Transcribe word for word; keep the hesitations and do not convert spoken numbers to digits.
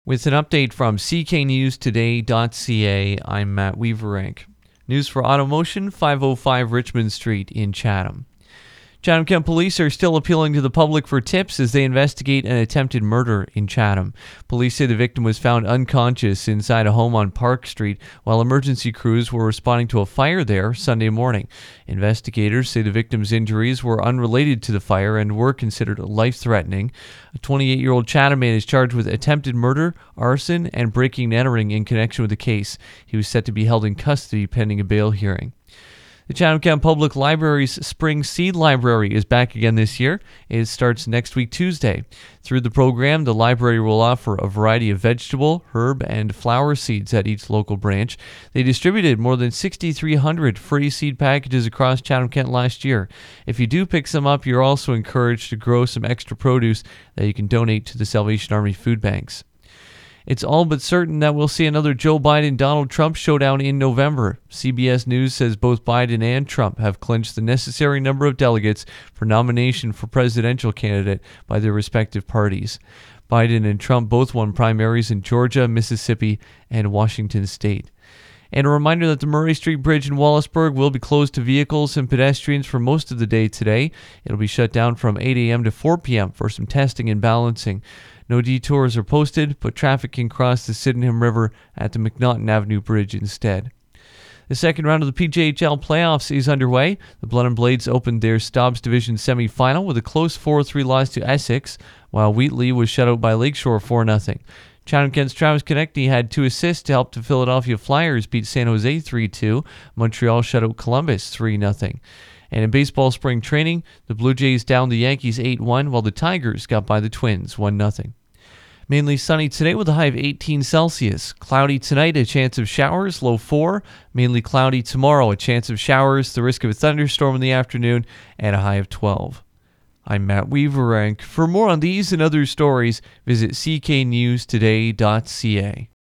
With an update from C K News Today dot C A, I'm Matt Weaverank. News for Automotion, five oh five Richmond Street in Chatham. Chatham-Kent police are still appealing to the public for tips as they investigate an attempted murder in Chatham. Police say the victim was found unconscious inside a home on Park Street while emergency crews were responding to a fire there Sunday morning. Investigators say the victim's injuries were unrelated to the fire and were considered life-threatening. A twenty-eight-year-old Chatham man is charged with attempted murder, arson, and breaking and entering in connection with the case. He was set to be held in custody pending a bail hearing. The Chatham-Kent Public Library's Spring Seed Library is back again this year. It starts next week Tuesday. Through the program, the library will offer a variety of vegetable, herb, and flower seeds at each local branch. They distributed more than six thousand three hundred free seed packages across Chatham-Kent last year. If you do pick some up, you're also encouraged to grow some extra produce that you can donate to the Salvation Army food banks. It's all but certain that we'll see another Joe Biden-Donald Trump showdown in November. C B S News says both Biden and Trump have clinched the necessary number of delegates for nomination for presidential candidate by their respective parties. Biden and Trump both won primaries in Georgia, Mississippi, and Washington state. And a reminder that the Murray Street Bridge in Wallaceburg will be closed to vehicles and pedestrians for most of the day today. It'll be shut down from eight a.m. to four p.m. for some testing and balancing. No detours are posted, but traffic can cross the Sydenham River at the McNaughton Avenue Bridge instead. The second round of the P J H L playoffs is underway. The Blood and Blades opened their Stobbs Division semifinal with a close four three loss to Essex, while Wheatley was shut out by Lakeshore four nothing. Chatham-Kent's Travis Konechny had two assists to help the Philadelphia Flyers beat San Jose three two. Montreal shut out Columbus three nothing. And in baseball spring training, the Blue Jays downed the Yankees eight one, while the Tigers got by the Twins one nothing. Mainly sunny today with a high of eighteen Celsius. Cloudy tonight, a chance of showers, low four. Mainly cloudy tomorrow, a chance of showers, the risk of a thunderstorm in the afternoon, and a high of twelve. I'm Matt Weaverank. For more on these and other stories, visit C K News Today dot C A.